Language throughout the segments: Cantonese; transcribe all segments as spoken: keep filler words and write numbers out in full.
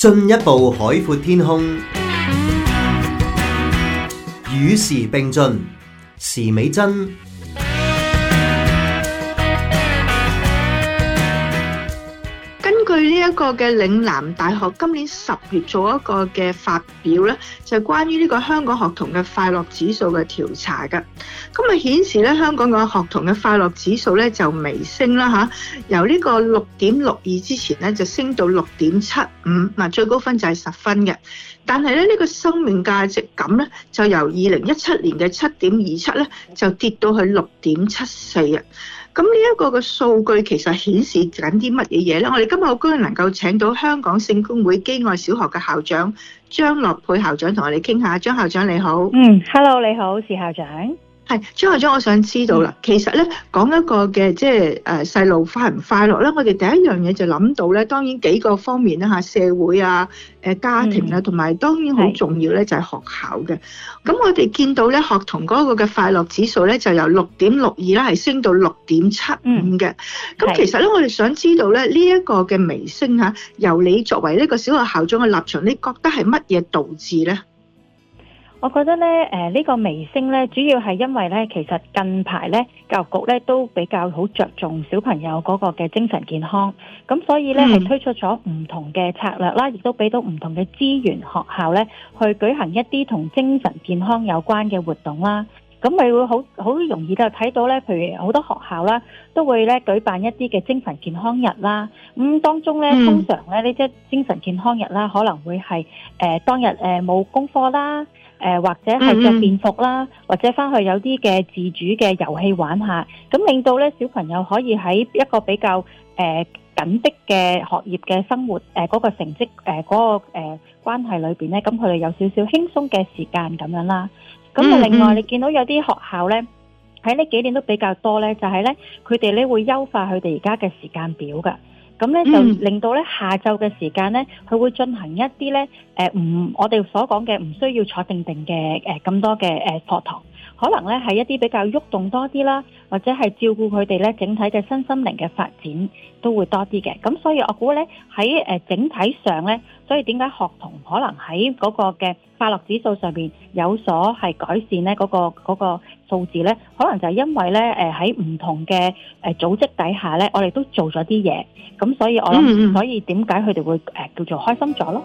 進一步海闊天空，與時並進，時美珍。 根據呢一個嘅嶺南大學今年十月做一個嘅發表咧，就係關於呢個香港學童嘅快樂指數嘅調查㗎。咁啊顯示咧，香港嘅學童嘅快樂指數咧就微升啦嚇，由呢個六點六二之前咧就升到六點七五，嗱最高分就係十分嘅。但係咧呢個生命價值感咧就由二零一七年嘅七點二七咧就跌到去六點七四啊。咁呢一個嘅數據其實顯示緊啲乜嘢嘢咧？我哋今日好高興能夠請到香港聖公會基愛小學嘅校長張樂佩校長同我哋傾下。張校長你好。 嗯 ，Hello 你好，是校長。 係張校長，我想知道啦。嗯、其實咧講一個嘅即係誒細路快唔快樂咧，我哋第一樣嘢就諗到咧，當然幾個方面啦嚇，社會啊、誒家庭啊，同埋、嗯、當然好重要咧就係學校嘅。咁我哋見到咧學童嗰個嘅快樂指數咧就由六點六二啦，係升到六點七五嘅。咁、嗯、其實咧我哋想知道咧呢一個嘅微升嚇，由你作為呢個小學校長嘅立場，你覺得係乜嘢導致咧？ 我覺得咧，誒、呃、呢、這個微升咧，主要係因為咧，其實近排咧，教育局咧都比較好着重小朋友嗰個嘅精神健康，咁所以咧係、嗯、推出咗唔同嘅策略啦，亦都俾到唔同嘅資源學校咧，去舉行一啲同精神健康有關嘅活動啦。咁咪會好好容易就睇到咧，譬如好多學校啦，都會咧舉辦一啲嘅精神健康日啦。咁、嗯、當中咧，通常咧呢啲精神健康日啦，可能會係誒、呃、當日誒冇功課啦，誒、呃、或者係着便服啦，嗯、或者翻去有啲嘅自主嘅遊戲玩下，咁令到咧小朋友可以喺一個比較誒、呃、緊迫嘅學業嘅生活誒嗰、呃那個成績誒嗰、呃那個誒、呃、關係裏邊咧，咁佢哋有少少輕鬆嘅時間咁樣啦。咁啊，另外你見到有啲學校咧，喺呢幾年都比較多咧，就係咧佢哋咧會優化佢哋而家嘅時間表㗎。咁咧就令到咧下晝嘅時間咧，佢會進行一啲咧誒唔我哋所講嘅唔需要坐定定嘅誒咁多嘅誒課堂，可能咧係一啲比較喐動多啲啦，或者係照顧佢哋咧整體嘅身心靈嘅發展都會多啲嘅。咁所以我估咧喺誒整體上咧，所以點解學童可能喺嗰個嘅快樂指數上邊有所係改善咧？嗰、嗰個嗰、嗰個數字咧，可能就係因為咧誒喺唔同嘅誒組織底下咧，我哋都做咗啲嘢，咁所以我諗，嗯嗯所以點解佢哋會誒叫做開心咗咯？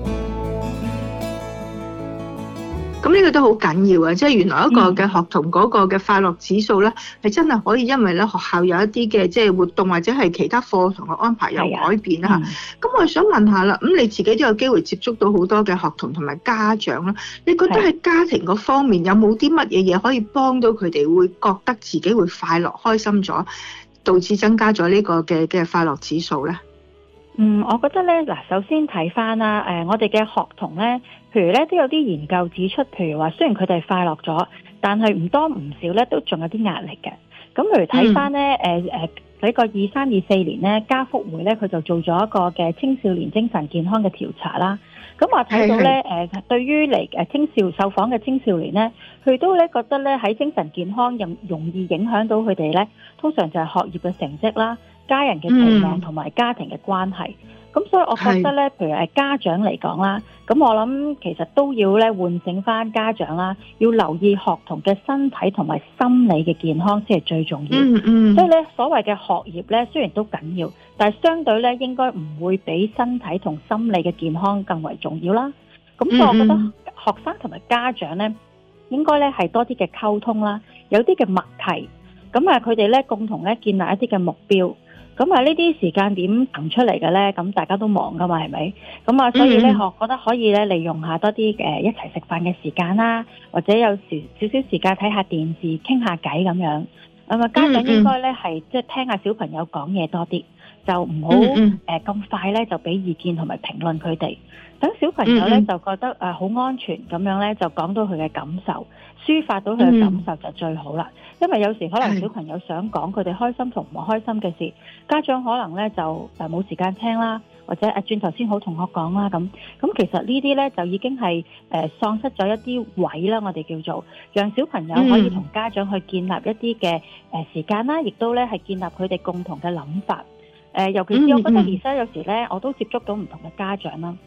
咁呢個都好緊要啊！即係原來一個嘅學童嗰個嘅快樂指數咧，係、嗯、真係可以因為咧學校有一啲嘅即係活動或者係其他課堂嘅安排有改變啦嚇。咁、嗯、我想問下啦，咁你自己都有機會接觸到好多嘅學童同埋家長啦，你覺得喺家庭嗰方面有冇啲乜嘢嘢可以幫到佢哋會覺得自己會快樂開心咗，導致增加咗呢個嘅嘅快樂指數咧？ 嗯，我覺得咧嗱，首先睇翻啦，誒、呃，我哋嘅學童咧，譬如咧都有啲研究指出，譬如話雖然佢哋快樂咗，但係唔多唔少咧都仲有啲壓力嘅。咁譬如睇翻咧，誒誒喺個二三二四年咧，家福會咧佢就做咗一個嘅青少年精神健康嘅調查啦。咁我睇到咧，誒是對於嚟誒青少受訪嘅青少年咧，佢都咧覺得咧喺精神健康容容易影響到佢哋咧，通常就係學業嘅成績啦。家人嘅期望同埋家庭嘅關係，咁、嗯、所以我覺得咧，譬如係家長嚟講啦，咁我諗其實都要咧喚醒翻家長啦，要留意學童嘅身體同埋心理嘅健康先係最重要。嗯嗯。所以咧，所謂嘅學業咧，雖然都緊要，但係相對咧應該唔會比身體同心理嘅健康更為重要啦。咁所以我覺得學生同埋家長咧，應該咧係多啲嘅溝通啦，有啲嘅默契，咁啊佢哋咧共同咧建立一啲嘅目標。咁啊，呢啲時間點騰出嚟嘅咧，咁大家都忙噶嘛，係咪？咁啊，所以咧，我覺得可以咧利用下多啲誒一齊食飯嘅時間啦，或者有時少少時間睇下電視、傾下偈咁樣。咁啊，家長應該咧係即係聽下小朋友講嘢多啲，就唔好誒咁快咧就俾意見同埋評論佢哋。等小朋友咧就覺得誒好安全咁樣咧，就講到佢嘅感受，抒發到佢嘅感受就最好啦。因為有時可能小朋友想講佢哋開心同唔開心嘅事，家長可能咧就誒冇時間聽啦，或者誒轉頭先好同學講啦咁。咁其實呢啲咧就已經係誒喪失咗一啲位啦，我哋叫做讓小朋友可以同家長去建立一啲嘅誒時間啦，亦都咧係建立佢哋共同嘅諗法。誒、呃，尤其是我覺得而家有時咧，我都接觸到唔同嘅家長啦。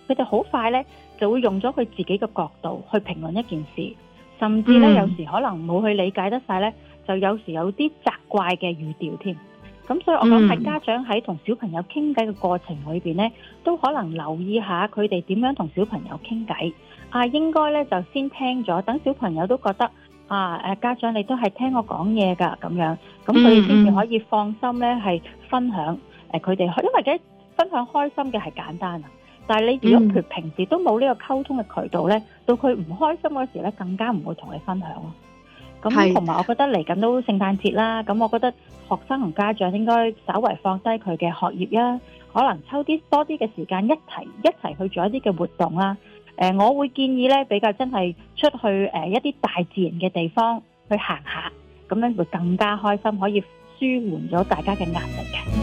佢哋好快咧就會用咗佢自己嘅角度去評論一件事，甚至咧、嗯、有時可能冇去理解得晒咧，就有時有啲責怪嘅語調添。咁所以我諗係家長喺同小朋友傾偈嘅過程裏邊咧，都可能留意下佢哋點樣同小朋友傾偈。啊，應該咧就先聽咗，等小朋友都覺得啊誒家長你都係聽我講嘢㗎咁樣，咁佢哋先至可以放心咧係分享誒佢哋，因為嘅分享開心嘅係簡單啊，但係你如果佢平時都冇呢個溝通嘅渠道咧，到佢唔開心嗰時咧，更加唔會同你分享咯。咁同埋我覺得嚟緊都聖誕節啦，咁我覺得學生同家長應該稍為放低佢嘅學業啊，可能抽啲多啲嘅時間一齊一齊去做一啲嘅活動啦。誒、呃，我會建議咧比較真係出去誒、呃、一啲大自然嘅地方去行下，咁樣會更加開心，可以舒緩咗大家嘅壓力嘅。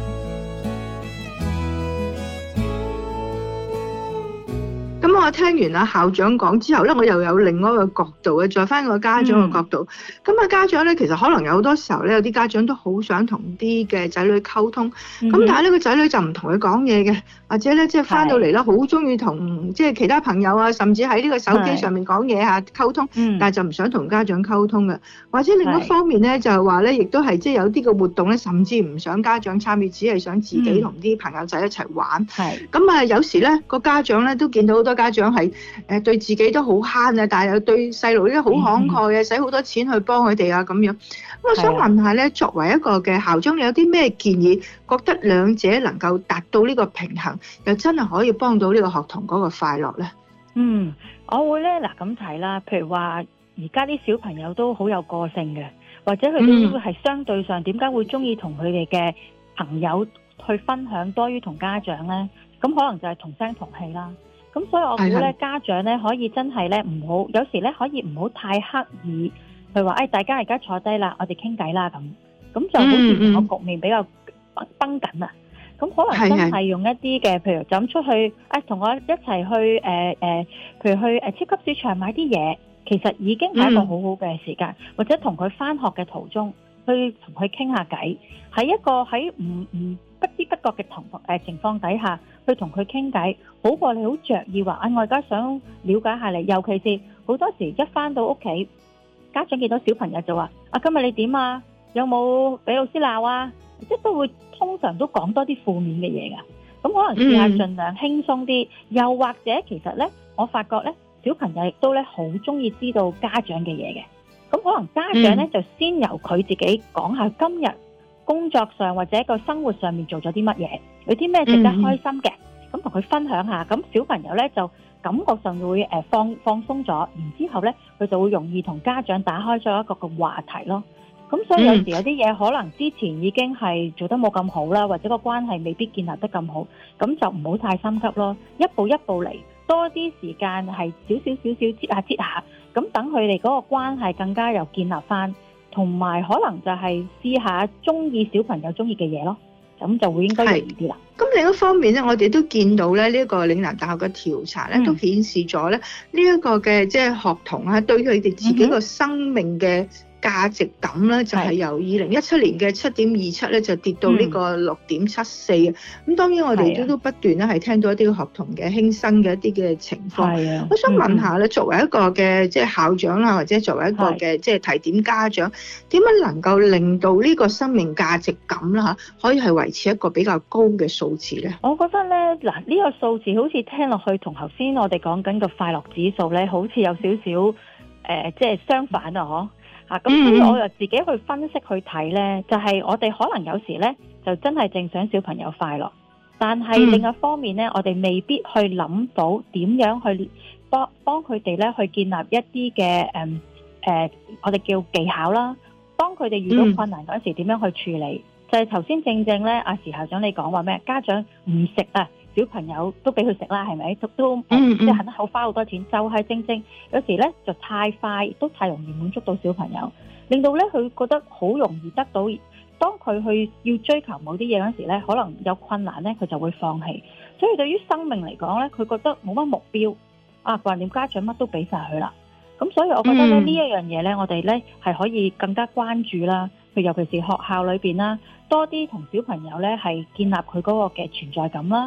咁我聽完阿校長講之後咧，我又有另外一個角度嘅，再翻個家長嘅角度。咁啊、嗯，家長咧其實可能有好多時候咧，有啲家長都好想同啲嘅仔女溝通，咁、嗯、但係呢個仔女就唔同佢講嘢嘅，或者咧即係翻到嚟咧好中意同即係其他朋友啊，甚至喺呢個手機上面講嘢嚇溝通， 嗯、 但係就唔想同家長溝通嘅。或者另一方面咧就係話咧，亦都係即係有啲嘅活動咧，甚至唔想家長參與，只係想自己同啲朋友仔一齊玩。係咁啊，有時咧個家長咧都見到好多家長係誒對自己都好慳啊，但係又對細路咧好慷慨啊，使好多錢去幫佢哋啊咁樣。咁我想問下咧，作為一個嘅校長，你有啲咩建議？覺得兩者能夠達到呢個平衡，又真係可以幫到呢個學童嗰個快樂咧？ 嗯，我會咧嗱咁睇啦，譬如話而家啲小朋友都好有個性嘅，或者佢都係相對上點解會中意同佢哋嘅朋友去分享多於同家長咧？咁可能就係同聲同氣啦。咁所以我估咧，的家長咧可以真係咧唔好，有時咧可以唔好太刻意，譬如話誒大家而家坐低啦，我哋傾偈啦咁，咁就好似成個局面比較繃繃緊啊。咁可能真係用一啲嘅，譬如就咁出去，誒、哎、同我一齊去誒誒、呃，譬如去誒超級市場買啲嘢，其實已經係一個好好嘅時間，嗯、或者同佢返學嘅途中去同佢傾下偈，喺一個喺唔唔不知不覺嘅同誒情況底下，去同佢傾偈，好過你好着意話啊！我而家想了解下你，尤其是好多時一返到屋企，家長見到小朋友就話：啊，今日你點啊？有冇俾老師鬧啊？即係都會通常都講多啲負面嘅嘢㗎。咁可能試下盡量輕鬆啲，嗯、又或者其實咧，我發覺咧，小朋友亦都咧好中意知道家長嘅嘢嘅。咁可能家長咧、嗯、就先由佢自己講下今日工作上或者個生活上面做咗啲乜嘢，有啲咩值得開心嘅，咁同佢分享下，咁小朋友咧就感覺上會誒放放鬆咗，然之後咧佢就會容易同家長打開咗一個個話題咯。咁所以有時有啲嘢可能之前已經係做得冇咁好啦，或者個關係未必建立得咁好，咁就唔好太心急咯，一步一步嚟，多啲時間係少少少少接下接下，咁等佢哋嗰個關係更加又建立翻。同埋可能就係試下中意小朋友中意嘅嘢咯，咁就會應該容易啲啦。 咁另一方面咧，我哋都見到咧，呢一個嶺南大學嘅調查咧，嗯、都顯示咗咧呢一個嘅即係學童啊，對佢哋自己個生命嘅價值感咧，就係由二零一七年嘅七點二七咧，就跌到呢個六點七四啊。咁、嗯、當然我哋都都不斷咧係聽到一啲學童嘅輕生嘅一啲嘅情況。係啊，我想問下咧，嗯、作為一個嘅即係校長啦，或者作為一個嘅即係提點家長，點樣能夠令到呢個生命價值感啦嚇，可以係維持一個比較高嘅數字咧？我覺得咧， 嗱呢、呢個數字好似聽落去同頭先我哋講緊個快樂指數咧，好似有少少誒，即係相反啊，嗬。啊，咁所以我又自己去分析去睇咧，就係、是、我哋可能有時咧就真係正想小朋友快樂，但係另一方面咧，我哋未必去諗到點樣去幫幫佢哋咧去建立一啲嘅誒誒，我哋叫技巧啦。當佢哋遇到困難嗰時，點樣去處理？就係頭先正正咧，阿時校長你講話咩？家長唔食啊！小朋友都俾佢食啦，係咪？都都即係肯口花好多錢，就係、是、正正有時咧就太快，都太容易滿足到小朋友，令到咧佢覺得好容易得到。當佢去要追求某啲嘢嗰時咧，可能有困難咧，佢就會放棄。所以對於生命嚟講咧，佢覺得冇乜目標啊，橫掂家長乜都俾晒佢啦。咁所以我覺得咧呢一樣嘢咧，我哋咧係可以更加關注啦。譬如尤其是學校裏邊啦，多啲同小朋友咧係建立佢嗰個嘅存在感啦。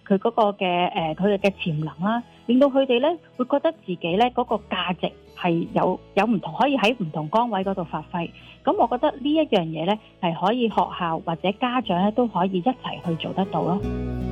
佢嗰個嘅誒佢哋嘅潛能啦，令到佢哋咧會覺得自己咧嗰個價值係有有唔同，可以喺唔同崗位嗰度發揮。咁我覺得呢一樣嘢咧係可以學校或者家長咧都可以一齊去做得到咯。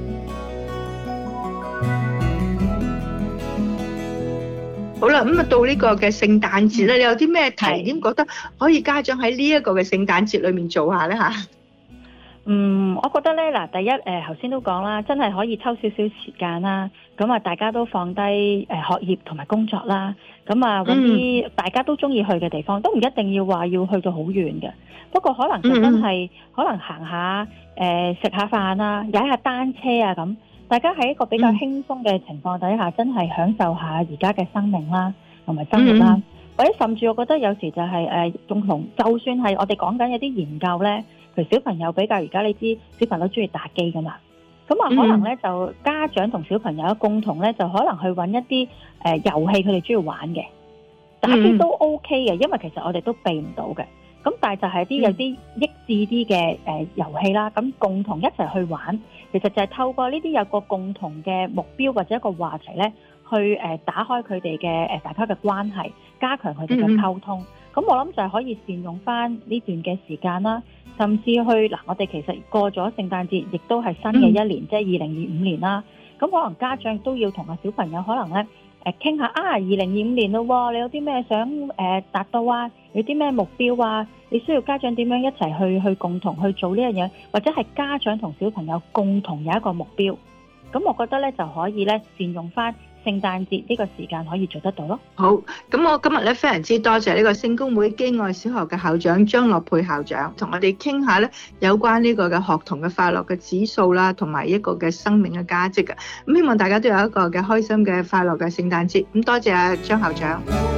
好啦，咁啊到呢個嘅聖誕節咧，你有啲咩提點覺得可以家長喺呢一個嘅聖誕節裏面做下咧嚇？ 嗯，我覺得咧嗱，第一誒頭先都講啦，真係可以抽少少時間啦，咁啊大家都放低誒學業同埋工作啦，咁啊揾啲大家都中意去嘅地方，都唔一定要話要去到好遠嘅，不過可能就真係、嗯、可能行下誒食下飯啊，踩下單車啊咁。大家喺一個比較輕鬆嘅情況底下，真係享受下而家嘅生命啦，同埋生活啦，嗯、或者甚至我覺得有時就係誒共同，就算係我哋講緊有啲研究咧，譬如小朋友比較而家你知小朋友中意打機噶嘛，咁啊可能咧就家長同小朋友共同咧就可能去揾一啲誒遊戲佢哋中意玩嘅，打機都 OK 嘅，因為其實我哋都避唔到嘅。咁但係就係啲有啲益智啲嘅誒遊戲啦，咁共同一齊去玩，其實就係透過呢啲有個共同嘅目標或者一個話題咧，去誒打開佢哋嘅誒大家嘅關係，加強佢哋嘅溝通。咁、嗯、我諗就係可以善用翻呢段嘅時間啦，甚至去嗱，我哋其實過咗聖誕節，亦都係新嘅一年，嗯、即係二零二五年啦。咁可能家長都要同個小朋友可能咧誒傾下啊，二零二五年咯，你有啲咩想誒達到啊？有啲咩目標啊？你需要家長點樣一齊去去共同去做呢樣嘢，或者係家長同小朋友共同有一個目標。咁我覺得咧就可以咧善用翻聖誕節呢個時間可以做得到咯。 好，咁我今日咧非常之多謝呢個聖公會基愛小學嘅校長張樂佩校長，同我哋傾下咧有關呢個嘅學童嘅快樂嘅指數啦，同埋一個嘅生命嘅價值嘅。咁希望大家都有一個嘅開心嘅快樂嘅聖誕節。咁多謝啊張校長。